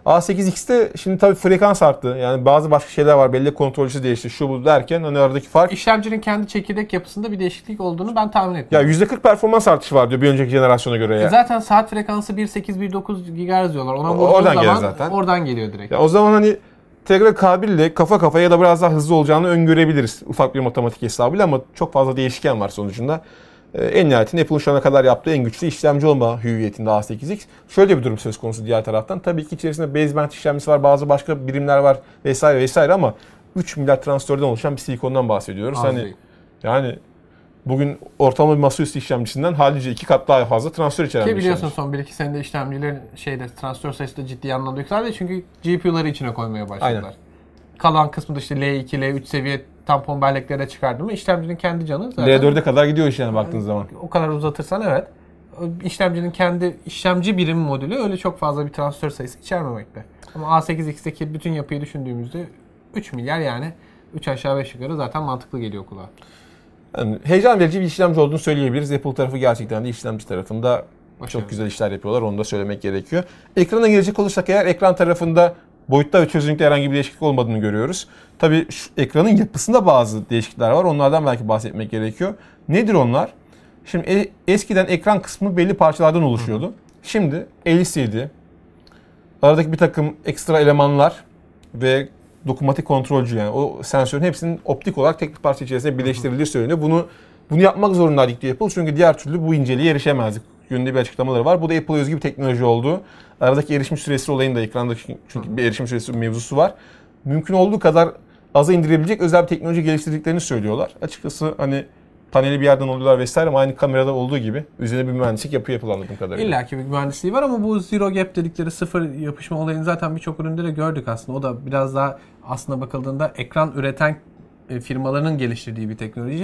A8X'te şimdi tabii frekans arttı. Yani bazı başka şeyler var. Bellek kontrolcüsü değişti. Şu bu derken hani aradaki fark. İşlemcinin kendi çekirdek yapısında bir değişiklik olduğunu ben tahmin etmiyorum. Ya %40 performans artışı var diyor bir önceki jenerasyona göre ya. Zaten saat frekansı 1.8-1.9 GHz diyorlar. Oradan geliyor zaten. Oradan geliyor direkt. Ya o zaman hani Tegra K1 ile kafa kafaya ya da biraz daha hızlı olacağını öngörebiliriz. Ufak bir matematik hesabıyla ama çok fazla değişken var sonucunda. En nihayetinde Apple'ın şu ana kadar yaptığı en güçlü işlemci olma hüviyetinde A8X. Şöyle bir durum söz konusu diğer taraftan. Tabii ki içerisinde baseband işlemcisi var, bazı başka birimler var vesaire vesaire ama 3 milyar transistörden oluşan bir silikondan bahsediyoruz. Yani bugün ortalama bir masaüstü işlemcisinden halice 2 kat daha fazla transistör içeren bir işlemci. Ki biliyorsun son 1-2 senede işlemcilerin transistör sayısı da ciddi anlamda yükseldi çünkü GPU'ları içine koymaya başladılar. Aynen. Kalan kısmı da işte L2, L3 seviye tampon belleklere çıkardı mı işlemcinin kendi canı zaten. L4'e kadar gidiyor iş yani baktığın zaman. O kadar uzatırsan evet. İşlemcinin kendi işlemci birimi modülü öyle çok fazla bir transistör sayısı içermemekte. Ama A8X'teki bütün yapıyı düşündüğümüzde 3 milyar yani 3 aşağı 5 yukarı zaten mantıklı geliyor kulağa. Yani heyecan verici bir işlemci olduğunu söyleyebiliriz. Apple tarafı gerçekten de işlemci tarafında çok güzel işler yapıyorlar. Onu da söylemek gerekiyor. Ekrana gelecek olursak eğer ekran tarafında boyutta ve çözünürlükte herhangi bir değişiklik olmadığını görüyoruz. Tabii şu ekranın yapısında bazı değişiklikler var. Onlardan belki bahsetmek gerekiyor. Nedir onlar? Şimdi eskiden ekran kısmı belli parçalardan oluşuyordu. Şimdi LCD, aradaki bir takım ekstra elemanlar ve dokunmatik kontrolcü yani o sensörün hepsinin optik olarak tek bir parça içerisinde birleştirildiği söyleniyor. Bunu yapmak zorundaydık diyor Apple çünkü diğer türlü bu inceliğe erişemezdik. Yönünde bir açıklamaları var. Bu da Apple'a özgü bir teknoloji oldu. Aradaki erişim süresi olayında da ekranda çünkü bir erişim süresi mevzusu var. Mümkün olduğu kadar aza indirebilecek özel bir teknoloji geliştirdiklerini söylüyorlar. Açıkçası hani paneli bir yerden alıyorlar vesaire ama aynı kamerada olduğu gibi üzerine bir mühendislik yapıyor Apple anladığım kadarıyla. İlla ki bir mühendisliği var ama bu zero gap dedikleri sıfır yapışma olayını zaten birçok üründe de gördük aslında. O da biraz daha aslında bakıldığında ekran üreten firmaların geliştirdiği bir teknoloji.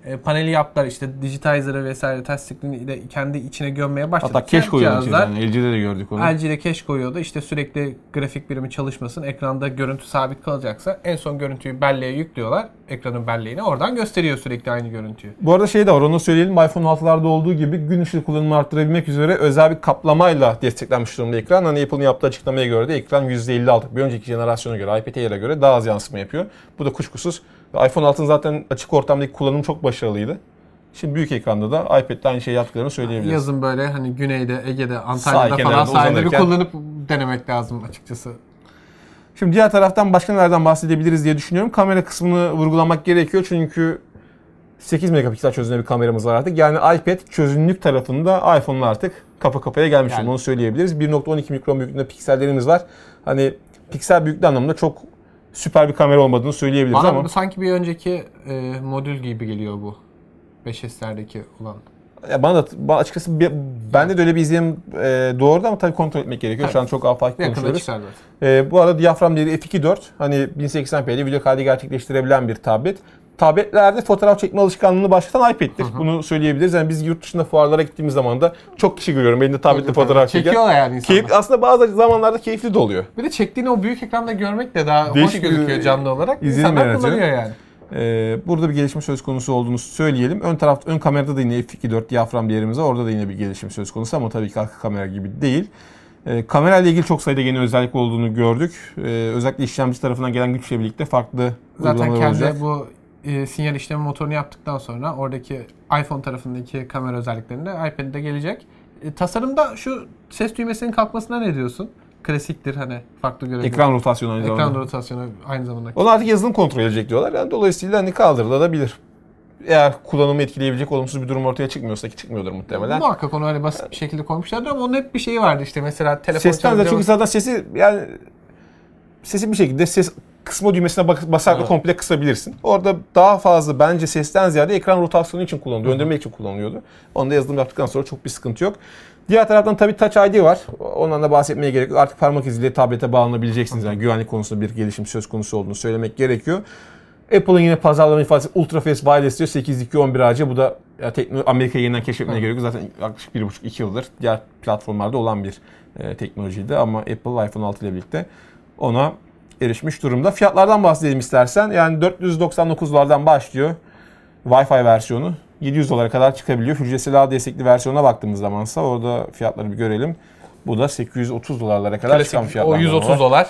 Paneli yaptılar işte digitizer'ı vesaire touch screen'i de kendi içine gömmeye başladı. Hatta cache koyuyorlar. Yani LG'de de gördük onu. LG'de cache koyuyordu. İşte sürekli grafik birimi çalışmasın. Ekranda görüntü sabit kalacaksa en son görüntüyü belleğe yüklüyorlar. Ekranın belleğine. Oradan gösteriyor sürekli aynı görüntüyü. Bu arada şey de var, onu söyleyelim. iPhone 6'larda olduğu gibi gün ışığı kullanımını arttırabilmek üzere özel bir kaplamayla desteklenmiş durumda ekran. Hani Apple'ın yaptığı açıklamaya göre de ekran %56. Bir önceki jenerasyona göre, iPad Air'e göre daha az yansıma yapıyor. Bu da kuşkusuz. iPhone 6'ın zaten açık ortamdaki kullanımı çok başarılıydı. Şimdi büyük ekranda da iPad'de aynı şeyi yaptıklarını söyleyebiliriz. Yazın böyle hani güneyde, Ege'de, Antalya'da falan sahilleri kullanıp denemek lazım açıkçası. Şimdi diğer taraftan başka nelerden bahsedebiliriz diye düşünüyorum. Kamera kısmını vurgulamak gerekiyor çünkü 8 megapiksel çözünürlüğünde bir kameramız var artık. Yani iPad çözünürlük tarafında iPhone'la artık kafa kafaya gelmiş yani. Onu söyleyebiliriz. 1.12 mikron büyüklüğünde piksellerimiz var. Hani piksel büyüklüğü anlamında çok süper bir kamera olmadığını söyleyebiliriz bana ama. Sanki bir önceki modül gibi geliyor bu. 5S'lerdeki olan. Ya bana da açıkçası bende de öyle bir izlenim doğru ama tabii kontrol etmek gerekiyor. Evet. Şu an çok afaki konuşuyoruz. Bu arada diyafram değeri f2.4. Hani 1080p'de video kaydı gerçekleştirebilen bir tablet. Tabletlerde fotoğraf çekme alışkanlığını başlatan iPad'tir. Bunu söyleyebiliriz. Yani biz yurt dışında fuarlara gittiğimiz zaman da çok kişi görüyorum. Elinde tabletle fotoğraf çeken. Çekiyorlar yani insanlar. Aslında bazı zamanlarda keyifli de oluyor. Bir de çektiğini o büyük ekranda görmek de daha hoş gözüküyor canlı olarak. İnsanlar kullanıyor yani. Burada bir gelişme söz konusu olduğunu söyleyelim. Ön kamerada da yine f2.4 diyafram değerimiz var. Orada da yine bir gelişim söz konusu ama tabii ki arka kamera gibi değil. Kamera ile ilgili çok sayıda yeni özellik olduğunu gördük. Özellikle işlemci tarafından gelen güçle birlikte farklı uygulamalar olacak. Zaten kendi bu sinyal işlemi motorunu yaptıktan sonra oradaki iPhone tarafındaki kamera özelliklerinde iPad'de gelecek. Tasarımda şu ses düğmesinin kalkmasına ne diyorsun? Klasiktir hani farklı görev. Ekran rotasyonu aynı zamanda. Ekran rotasyonu aynı zamanda. Onu artık yazılım kontrol edecek diyorlar. Yani dolayısıyla hani kaldırılabilir. Eğer kullanımı etkileyebilecek olumsuz bir durum ortaya çıkmıyorsa ki çıkmıyordur muhtemelen. Muhakkak onu öyle basit bir şekilde koymuşlardı ama onun hep bir şeyi vardı işte mesela telefon sesten de çünkü zaten sesi bir şekilde ses kısma düğmesine basarak evet. Komple kısabilirsin. Orada daha fazla bence sesten ziyade ekran rotasyonu için kullanılıyor. Döndürme için kullanılıyordu. Onda yazılım yaptıktan sonra çok bir sıkıntı yok. Diğer taraftan tabii Touch ID var. Ondan da bahsetmeye gerek yok. Artık parmak iziyle tablete bağlanabileceksiniz. Yani güvenlik konusunda bir gelişim söz konusu olduğunu söylemek gerekiyor. Apple'ın yine pazarlama ifadesi Ultra Fast Wireless diyor. 8.2.11ac. Bu da Amerika'yı yeniden keşfetmeye gerek yok. Zaten yaklaşık 1,5-2 yıldır diğer platformlarda olan bir teknolojiydi. Ama Apple iPhone 6 ile birlikte ona erişmiş durumda. Fiyatlardan bahsedelim istersen. Yani $499'lardan başlıyor Wi-Fi versiyonu. $700 kadar çıkabiliyor. Hücresel ağ destekli versiyona baktığımız zamansa orada fiyatları bir görelim. Bu da $830 kadar çıkan fiyatlar. O $130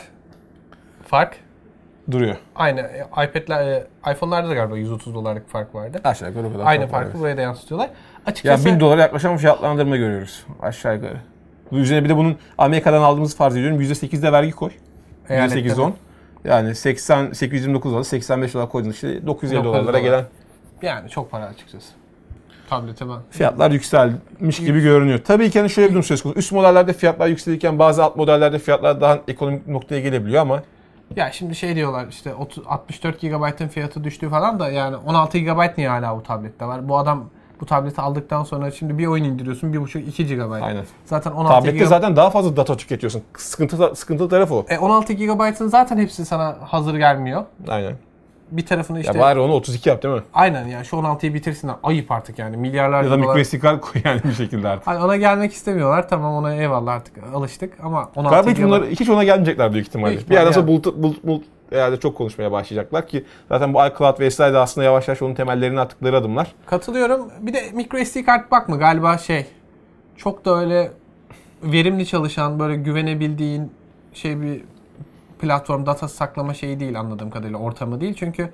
fark duruyor. Aynı iPad'ler, iPhone'larda da galiba $130'lık fark vardı. Aşağı yukarı o kadar. Aynı farkı buraya da yansıtıyorlar. Açıkçası yani $1000 yaklaşan fiyatlandırma görüyoruz aşağı yukarı. Bu üzerine bir de bunun Amerika'dan aldığımız farz ediyorum. %8'de vergi koy. %8-10. Yani $829, $85 koydun işte $950 gelen. Yani çok para açıkçası. Tablete ben. Fiyatlar yükselmiş gibi görünüyor. Tabii ki hani şöyle bir durum söz konusu. Üst modellerde fiyatlar yükselirken bazı alt modellerde fiyatlar daha ekonomik noktaya gelebiliyor ama. Ya şimdi şey diyorlar işte 64 GB'ın fiyatı düştü falan da yani 16 GB niye hala bu tablette var? Bu adam bu tableti aldıktan sonra şimdi bir oyun indiriyorsun 1.5-2 GB. Aynen. Zaten 16 tablette zaten daha fazla data tüketiyorsun. Sıkıntılı tarafı o. 16 GB'ın zaten hepsi sana hazır gelmiyor. Aynen. Bir tarafını işte... Ya bari onu 32 yap değil mi? Aynen yani şu 16'yı bitirsinler. Ayıp artık yani milyarlarca dolar. Ya da microSD kart koy yani bir şekilde artık. Hani ona gelmek istemiyorlar. Tamam ona eyvallah artık alıştık ama 16 galiba hiç ona gelmeyecekler büyük ihtimalle. Bir yerden sonra bulut herhalde çok konuşmaya başlayacaklar ki zaten bu iCloud vesaire de aslında yavaş yavaş onun temellerini attıkları adımlar. Katılıyorum. Bir de microSD kart bakma galiba çok da öyle verimli çalışan böyle güvenebildiğin bir platform data saklama şeyi değil anladığım kadarıyla ortamı değil çünkü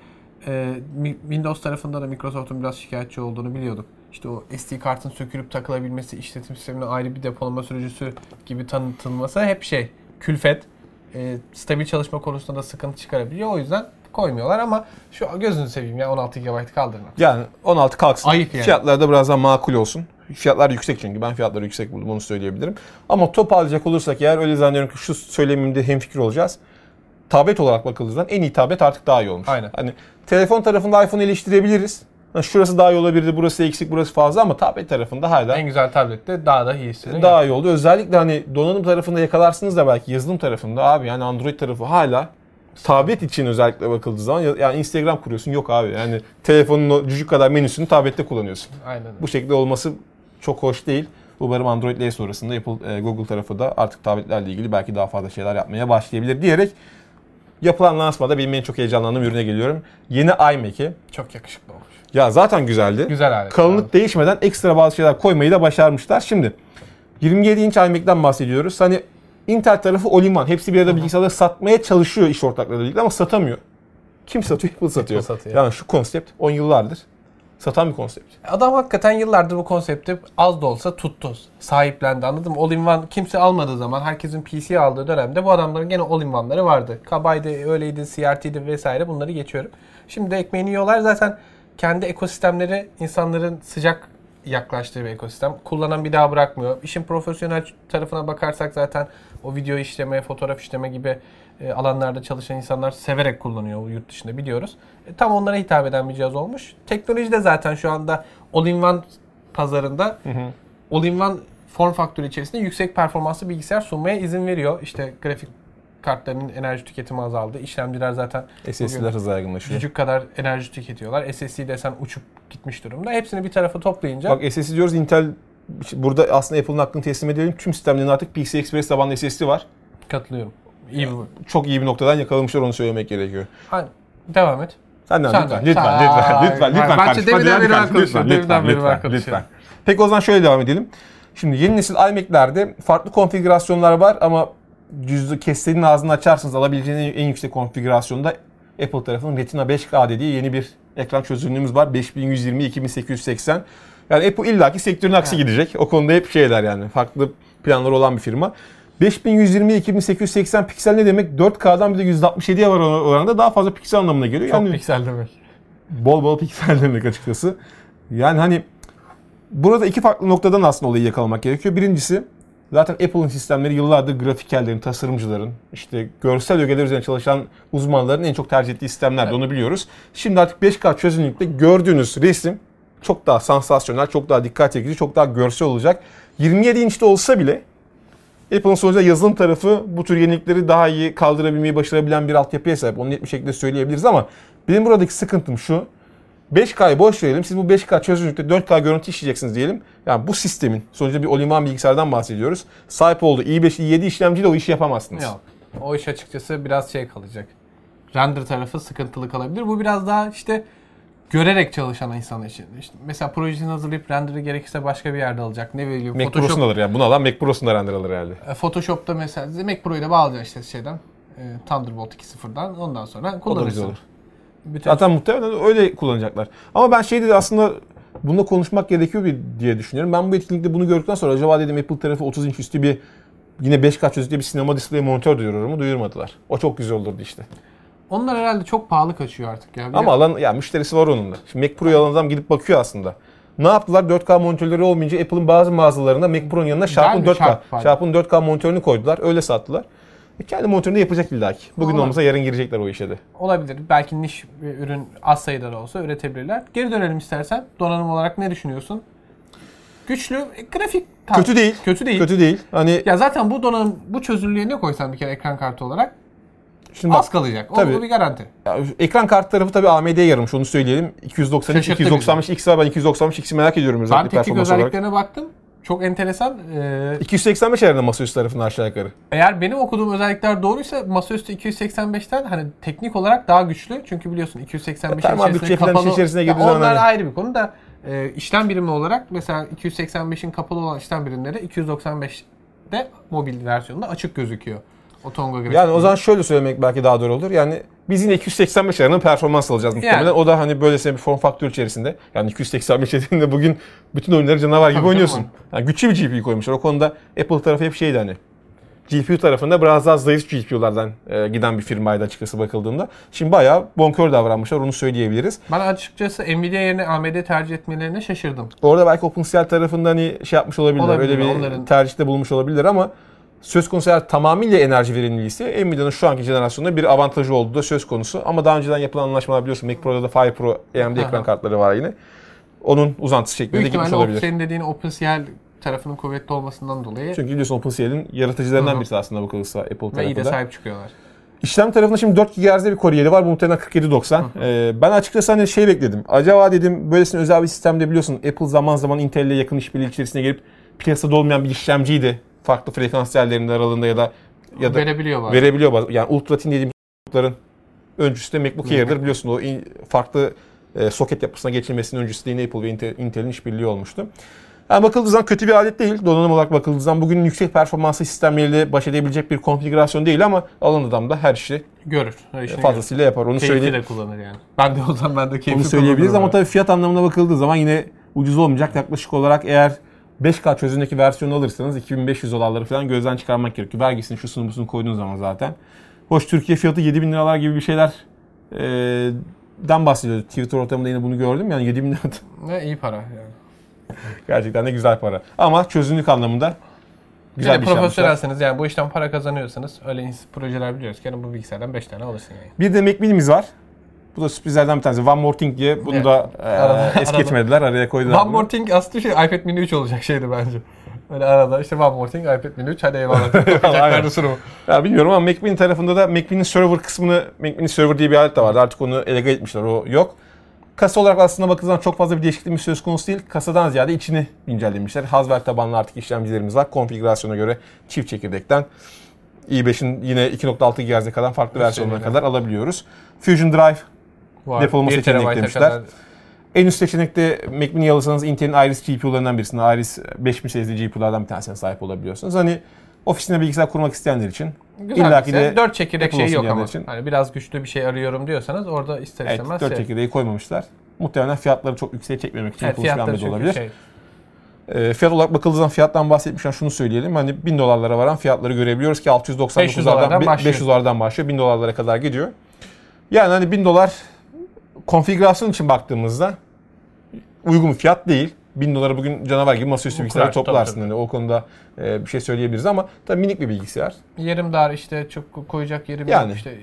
Windows tarafında da Microsoft'un biraz şikayetçi olduğunu biliyorduk. İşte o SD kartın sökülüp takılabilmesi, işletim sistemine ayrı bir depolama sürücüsü gibi tanıtılması hep külfet. Stabil çalışma konusunda da sıkıntı çıkarabiliyor. O yüzden koymuyorlar ama şu gözünü seveyim ya 16 GB kaldırın. Yani 16 kalksın. Ayıp yani. Fiyatlar da biraz daha makul olsun. Fiyatlar yüksek çünkü ben fiyatları yüksek buldum onu söyleyebilirim. Ama toparlayacak olursak eğer öyle zannediyorum ki şu söylemimde hemfikir olacağız. Tablet olarak bakıldığında en iyi tablet artık daha iyi olmuş. Aynen. Hani telefon tarafında iPhone eleştirebiliriz. Şurası daha iyi olabilirdi, burası eksik, burası fazla ama tablet tarafında hala en güzel tablette daha da iyisi. Daha iyi oldu. Özellikle hani donanım tarafında yakalarsınız da belki yazılım tarafında abi yani Android tarafı hala tablet için özellikle bakıldığı zaman yani Instagram kuruyorsun yok abi. Yani telefonun o cücük kadar menüsünü tablette kullanıyorsun. Aynen. Bu şekilde olması çok hoş değil. Umarım Android L sonrasında Apple, Google tarafı da artık tabletlerle ilgili belki daha fazla şeyler yapmaya başlayabilir diyerek yapılan lansmanda benim en çok heyecanlandığım ürüne geliyorum. Yeni iMac'i. Çok yakışıklı olmuş. Ya zaten güzeldi. Güzel alet. Kalınlık değişmeden ekstra bazı şeyler koymayı da başarmışlar. Şimdi 27 inç iMac'den bahsediyoruz. Hani Intel tarafı all-in-one. Hepsi bir arada bilgisayarları satmaya çalışıyor iş ortaklarıyla birlikte ama satamıyor. Kim satıyor? Apple satıyor. Apple satıyor. Yani şu konsept 10 yıllardır satan bir konsept. Adam hakikaten yıllardır bu konsepti az da olsa tuttu. Sahiplendi, anladın mı? All-in-one kimse almadığı zaman, herkesin PC aldığı dönemde bu adamların gene all-in-one'ları vardı. Kabaydı, öyleydi, CRT'di vesaire, bunları geçiyorum. Şimdi de ekmeğini yiyorlar. Zaten kendi ekosistemleri insanların sıcak yaklaştığı bir ekosistem. Kullanan bir daha bırakmıyor. İşin profesyonel tarafına bakarsak zaten o video işleme, fotoğraf işleme gibi alanlarda çalışan insanlar severek kullanıyor yurt dışında, biliyoruz. Tam onlara hitap eden bir cihaz olmuş. Teknoloji de zaten şu anda all-in-one pazarında all-in-one form faktörü içerisinde yüksek performanslı bilgisayar sunmaya izin veriyor. İşte grafik kartlarının enerji tüketimi azaldı. İşlemciler zaten SSD'ler hızla yaygınlaşıyor. cücük kadar enerji tüketiyorlar. SSD desen uçup gitmiş durumda. Hepsini bir tarafa toplayınca... Bak SSD diyoruz, Intel burada aslında Apple'ın hakkını teslim edelim. Tüm sistemlerin artık PCI Express tabanlı SSD var. Katılıyorum. İyi bu. Çok iyi bir noktadan yakalamışlar, onu söylemek gerekiyor. Hani, devam et. Senden Sen lütfen, de. lütfen kardeşim. Lütfen. Peki o zaman şöyle devam edelim. Şimdi yeni nesil iMac'lerde farklı konfigürasyonlar var ama kestiğinin ağzını açarsanız alabileceğiniz en yüksek konfigürasyonda Apple tarafının Retina 5K dediği yeni bir ekran çözünürlüğümüz var. 5120x2880. Yani Apple illaki sektörün aksi gidecek. O konuda hep şeyler yani. Farklı planları olan bir firma. 5120x2880 piksel ne demek? 4K'dan bir de 167'ye var oranında daha fazla piksel anlamına geliyor. Çok yani piksel demek. Bol piksel demek açıkçası. Yani hani burada iki farklı noktadan aslında olayı yakalamak gerekiyor. Birincisi zaten Apple'ın sistemleri yıllardır grafikerlerin, tasarımcıların, işte görsel ögeler üzerine çalışan uzmanların en çok tercih ettiği sistemlerdi. Evet. Onu biliyoruz. Şimdi artık 5K çözünürlükte gördüğünüz resim çok daha sansasyonel, çok daha dikkat çekici, çok daha görsel olacak. 27 inçte olsa bile Apple'ın sonuçta yazılım tarafı bu tür yenilikleri daha iyi kaldırabilmeyi başarabilen bir altyapıya sahip. Onu net bir şekilde söyleyebiliriz ama benim buradaki sıkıntım şu. 5K'yı boş verelim. Siz bu 5K çözünürlükte 4K görüntü işleyeceksiniz diyelim. Yani bu sistemin, sonuçta bir all-in-one bilgisayardan bahsediyoruz. Sahip olduğu i5, i7 işlemciyle o işi yapamazsınız. Yok. O iş açıkçası biraz şey kalacak. Render tarafı sıkıntılı kalabilir. Bu biraz daha işte görerek çalışan insan için. İşte mesela projesini hazırlayıp render'ı gerekirse başka bir yerde alacak. Ne bileyim, Mac Pro'sunu alır yani. Bunu alan Mac Pro'sunu da render alır herhalde. Photoshop'ta mesela Mac Pro'yu da bağlayacaksın işte şeyden. Thunderbolt 2.0'dan. Ondan sonra kullanırsın. Olur. Zaten muhtemelen öyle kullanacaklar. Ama ben de aslında bununla konuşmak gerekiyor diye düşünüyorum. Ben bu etkinlikte bunu gördükten sonra acaba dedim Apple tarafı 30 inç üstü bir yine 5K çözünürlükte bir sinema display monitör duyurur mu? Duyurmadılar. O çok güzel olurdu işte. Onlar herhalde çok pahalı kaçıyor artık ya. Ama alan ya müşterisi var onun da. Şimdi Mac Pro'yu alan adam gidip bakıyor aslında. Ne yaptılar? 4K monitörleri olmayınca Apple'ın bazı mağazalarında Mac Pro'nun yanına Sharp'ın 4K monitörünü koydular. Öyle sattılar. Kendi monitörünü yapacak illaki. Bugün olmasa yarın girecekler o işe de. Olabilir. Belki niş bir ürün az sayıda da olsa üretebilirler. Geri dönelim istersen. Donanım olarak ne düşünüyorsun? Güçlü, grafik kart. Kötü değil. Hani ya zaten bu donanım, bu çözünürlüğe ne koysan bir kere ekran kartı olarak şimdi az kalacak. O bir garanti. Ya, ekran kartı tarafı tabii AMD'ye yaramış, onu söyleyelim. 293, 295 X var. Ben 295 X'i merak ediyorum özellikle performans olarak. Ben teknik özelliklerine baktım. Çok enteresan. 285 herhalde masaüstü tarafından aşağı yukarı. Eğer benim okuduğum özellikler doğruysa masaüstü 285'ten hani teknik olarak daha güçlü. Çünkü biliyorsun 285 içerisinde kapalı. Onlar ayrı bir konu da işlem birimi olarak mesela 285'in kapalı olan işlem birimleri 295'de mobil versiyonunda açık gözüküyor. O Tonga grafik. Yani o zaman şöyle söylemek belki daha doğru olur. Yani biz yine 285 ayarının performans alacağız muhtemelen. Yani. O da hani böylesine bir form faktör içerisinde. Yani 285 dediğinde bugün bütün oyunları canavar gibi oynuyorsun. Yani güçlü bir GPU koymuşlar. O konuda Apple tarafı hep şeydi hani. GPU tarafında biraz daha zayıf GPU'lardan giden bir firmaydı açıkçası bakıldığında. Şimdi bayağı bonkör davranmışlar, onu söyleyebiliriz. Ben açıkçası Nvidia yerine AMD tercih etmelerine şaşırdım. Orada belki OpenCL tarafında hani şey yapmış olabilirler. Öyle bir tercihte bulmuş olabilirler ama söz konusu eğer tamamıyla enerji verimliliği ise Nvidia'nın şu anki jenerasyonda bir avantajı olduğu da söz konusu. Ama daha önceden yapılan anlaşmalar biliyorsun. Mac Pro'da da Fire Pro AMD ekran kartları var yine. Onun uzantısı şeklinde gitmiş olabilir. Senin dediğin OpenCL tarafının kuvvetli olmasından dolayı. Çünkü biliyorsun OpenCL'in yaratıcılarından birisi aslında bakılırsa Apple tarafı da. Ve iyi de sahip çıkıyorlar. İşlem tarafında şimdi 4 GHz'de bir Core i7 var. Bu muhtemelen 4790. Ben açıkçası hani şey bekledim. Acaba dedim böylesine özel bir sistemde biliyorsun Apple zaman zaman Intel ile yakın işbirliği içerisine girip piyasada olmayan bir işlemciyi de farklı frekans değerlerinin aralığında ya da verebiliyor bazen. Verebiliyor bazen. Yani Ultratin dediğimiz çocukların öncüsü de MacBook Air'dir. Biliyorsun o farklı soket yapısına geçilmesinin öncüsü de yine Apple ve Intel'in işbirliği olmuştu. Yani bakıldığı zaman kötü bir alet değil. Donanım olarak bakıldığı zaman bugün yüksek performanslı sistemleriyle baş edebilecek bir konfigürasyon değil ama alan adam da her işi görür. Fazlasıyla yapar. Onu keyifli de kullanır yani. Ben de o zaman ben de keyifli onu söyleyebiliriz ama tabii fiyat anlamına bakıldığı zaman yine ucuz olmayacak. Yaklaşık olarak eğer 5K çözünürlüğündeki versiyonu alırsanız 2500 dolarları falan gözden çıkarmak gerekiyor. Vergisini şusunu busunu koyduğun zaman zaten. Hoş Türkiye fiyatı 7000 liralar gibi bir şeyler den bahsediyordu. Twitter ortamında yine bunu gördüm. Yani 7000 lira. Ne iyi para yani. Gerçekten de güzel para. Ama çözünürlük anlamında güzel bir şey profesyonelsiniz yani bu işten para kazanıyorsanız öyle projeler biliyoruz ki yani bu bilgisayardan 5 tane alırsın yani. Bir de Mac Mini'miz var. Bu da sürprizlerden bir tanesi. One More Thing diye bunu da es geçmediler. Araya koydular. One More Thing aslında iPad Mini 3 olacak şeydi bence. Böyle arada işte One More Thing, iPad Mini 3 hadi eyvallah. Yapacaklardı sunumu. Ya bilmiyorum ama Mac Mini tarafında da Mac Mini Server kısmını, Mac Mini Server diye bir alet de vardı. Artık onu elega etmişler. O yok. Kasa olarak aslında bakıldığında çok fazla bir değişikliğimiz söz konusu değil. Kasadan ziyade içini güncellemişler. Haswell tabanlı artık işlemcilerimiz var. Konfigürasyona göre çift çekirdekten i5'in yine 2.6 GHz'e kadar farklı versiyonlarına kadar alabiliyoruz. Fusion Drive depolama seçeneği eklemişler. En üst seçenekte Mac Mini alırsanız Intel'in Iris GPU'larından birisine, Iris 5000 serisli GPU'lardan bir tanesine sahip olabiliyorsunuz. Hani ofisinde bilgisayar kurmak isteyenler için illaki de 4 çekirdek şey yok ama. Için. Hani biraz güçlü bir şey arıyorum diyorsanız orada ister istemez 4 çekirdeği koymamışlar. Muhtemelen fiyatları çok yükseğe çekmemek için yapılmış bir hamle de olabilir. Fiyat olarak bakıldığı zaman fiyattan bahsetmişken şunu söyleyelim. Hani $1000'lara varan fiyatları görebiliyoruz ki 699'lardan 500'lardan başlıyor. $1000'lara kadar gidiyor. Yani hani $1000 konfigürasyon için baktığımızda uygun bir fiyat değil. $1000 bugün canavar gibi masaüstü bilgisayarı toplarsın. Yani o konuda bir şey söyleyebiliriz ama tabii minik bir bilgisayar. Yerim dar işte çok koyacak yerim yok işte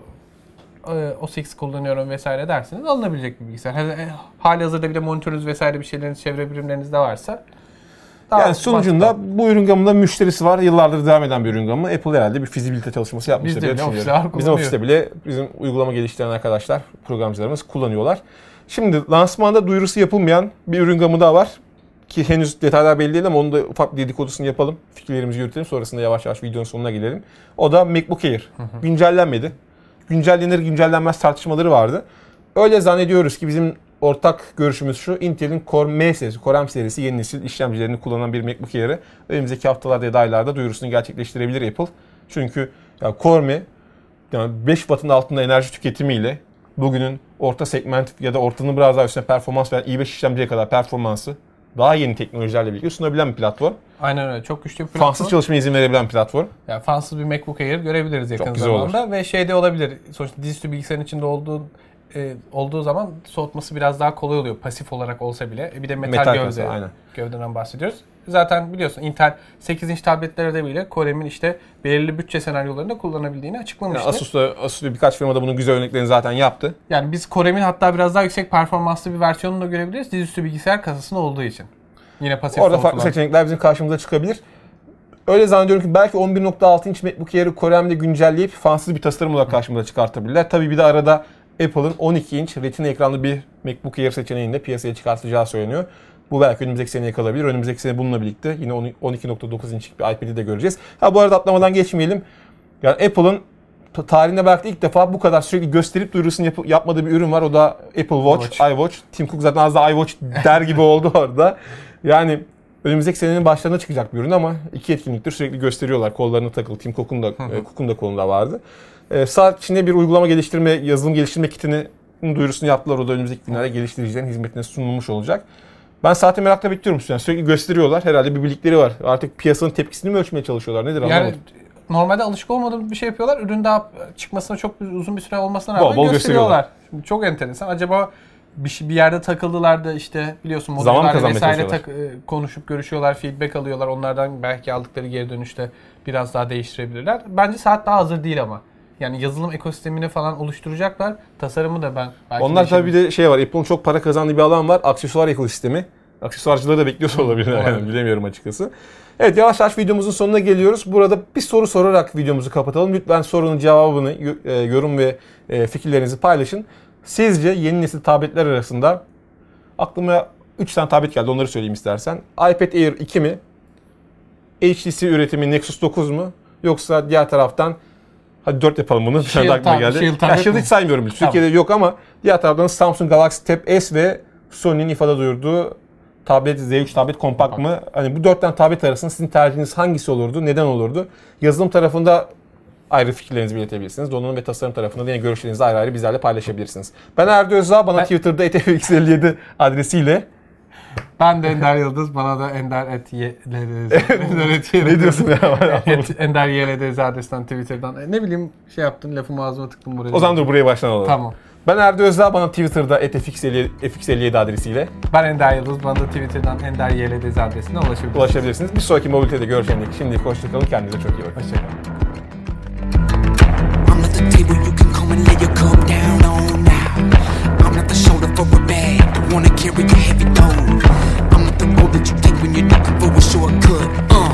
OS kullanıyorum vesaire derseniz alınabilecek bir bilgisayar. Halihazırda bir de monitörünüz vesaire bir şeyleriniz, çevre birimleriniz de varsa. Yani sonucunda bu ürün gamında müşterisi var. Yıllardır devam eden bir ürün gamı. Apple herhalde bir fizibilite çalışması yapmıştır diye düşünüyorum. Bizim ofiste bile bizim uygulama geliştiren arkadaşlar, programcılarımız kullanıyorlar. Şimdi lansmanda duyurusu yapılmayan bir ürün gamı daha var. Ki henüz detaylar belli değil ama onun da ufak bir dedikodusunu yapalım. Fikirlerimizi yürütelim. Sonrasında yavaş yavaş videonun sonuna gelelim. O da MacBook Air. Güncellenmedi. Güncellenir güncellenmez tartışmaları vardı. Öyle zannediyoruz ki bizim ortak görüşümüz şu. Intel'in Core M serisi, Core M serisi yeni nesil işlemcilerini kullanan bir MacBook Air'ı önümüzdeki haftalarda ya da aylarda duyurusunu gerçekleştirebilir Apple. Çünkü ya Core M yani 5 Watt'ın altında enerji tüketimiyle bugünün orta segment ya da ortanın biraz daha üstüne performans veren i5 işlemciye kadar performansı daha yeni teknolojilerle birlikte sunabilen bir platform. Aynen öyle. Çok güçlü bir platform. Fansız çalışmaya izin verebilen platform. Yani fansız bir MacBook Air görebiliriz yakın zamanda. Olur. Ve şeyde olabilir. Sonuçta dizüstü bilgisayarın içinde olduğu zaman soğutması biraz daha kolay oluyor. Pasif olarak olsa bile. Bir de metal gövdeden bahsediyoruz. Zaten biliyorsun Intel 8 inç tabletlerde bile Core M'in işte belirli bütçe senaryolarında kullanabildiğini açıklamıştı. Yani Asus'ta birkaç firmada bunun güzel örneklerini zaten yaptı. Yani biz Core M'in hatta biraz daha yüksek performanslı bir versiyonunu da görebiliriz. Dizüstü bilgisayar kasasında olduğu için. Yine pasif orada farklı seçenekler bizim karşımıza çıkabilir. Öyle zannediyorum ki belki 11.6 inç MacBook Air'ı Core M'de güncelleyip fansız bir tasarım olarak karşımıza çıkartabilirler. Tabii bir de arada Apple'ın 12 inç Retina ekranlı bir MacBook Air seçeneğini de piyasaya çıkartacağı söyleniyor. Bu belki önümüzdeki seneye kalabilir. Önümüzdeki sene bununla birlikte yine 12.9 inçlik bir iPad'i de göreceğiz. Bu arada atlamadan geçmeyelim. Yani Apple'ın tarihinde belki ilk defa bu kadar sürekli gösterip duyurusunu yapmadığı bir ürün var. O da Apple Watch, iWatch. Tim Cook zaten az da iWatch der gibi oldu orada. Yani önümüzdeki senenin başlarına çıkacak bir ürün ama iki etkinliktir sürekli gösteriyorlar. Kollarına takılı. Tim Cook'un da kolunda vardı. Saat içinde bir uygulama geliştirme, yazılım geliştirme kitinin duyurusunu yaptılar. O da önümüzdeki günlerde geliştiricilerin hizmetine sunulmuş olacak. Ben saati merakla bekliyorum. Yani sürekli gösteriyorlar. Herhalde bir bildikleri var. Artık piyasanın tepkisini mi ölçmeye çalışıyorlar? Nedir anlamadım. Yani normalde alışık olmadığım bir şey yapıyorlar. Ürün daha çıkmasına çok uzun bir süre olmasına rağmen gösteriyorlar. Şimdi çok enteresan. Acaba bir yerde takıldılar da işte biliyorsun modüllerle vesaire konuşup görüşüyorlar, feedback alıyorlar. Onlardan belki aldıkları geri dönüşte biraz daha değiştirebilirler. Bence saat daha hazır değil ama. Yani yazılım ekosistemini falan oluşturacaklar. Tasarımı da ben belki onlar tabii bir de şey var. Apple'ın çok para kazandığı bir alan var. Aksesuar ekosistemi. Aksesuarcıları da bekliyorsa olabilir. Yani, bilemiyorum açıkçası. Evet, yavaş yavaş videomuzun sonuna geliyoruz. Burada bir soru sorarak videomuzu kapatalım. Lütfen sorunun cevabını, yorum ve fikirlerinizi paylaşın. Sizce yeni nesil tabletler arasında aklıma 3 tane tablet geldi. Onları söyleyeyim istersen. iPad Air 2 mi? HTC üretimi Nexus 9 mu? Yoksa diğer taraftan hadi 4 yapalım bunu. Shield aklıma geldi. Shield hiç saymıyorum. Türkiye'de yok ama diğer taraftan Samsung Galaxy Tab S ve Sony'nin ifade duyurduğu tablet Z3 tablet kompakt mı? Hani bu 4 tane tablet arasında sizin tercihiniz hangisi olurdu? Neden olurdu? Yazılım tarafında ayrı fikirlerinizi belirtebilirsiniz. Donanım ve tasarım tarafında da yine görüşlerinizi ayrı ayrı bizlerle paylaşabilirsiniz. Ben Erdi Özdağ. Bana Twitter'da @fx57 adresiyle. Ben de Ender Yıldız. Bana da Ender Ne diyorsun ya? Ender YLDZ adresinden Twitter'dan. Ne bileyim şey yaptın, lafımı ağzıma tıktım buraya. O zaman dur buraya baştan alalım. Tamam. Ben Erdi Özdağ. Bana Twitter'da @fx57 adresiyle. Ben Ender Yıldız. Bana da Twitter'dan Ender YLDZ adresinden ulaşabilirsiniz. Bir sonraki mobilitede görüşene dek şimdilik hoşçakalın. Kendinize çok iyi bakın. Hoşçakalın. I'm not the table you can come and lay your cup down on now. I'm not the shoulder for a bag, don't wanna carry a heavy load. I'm not the road that you take when you're looking for a shortcut.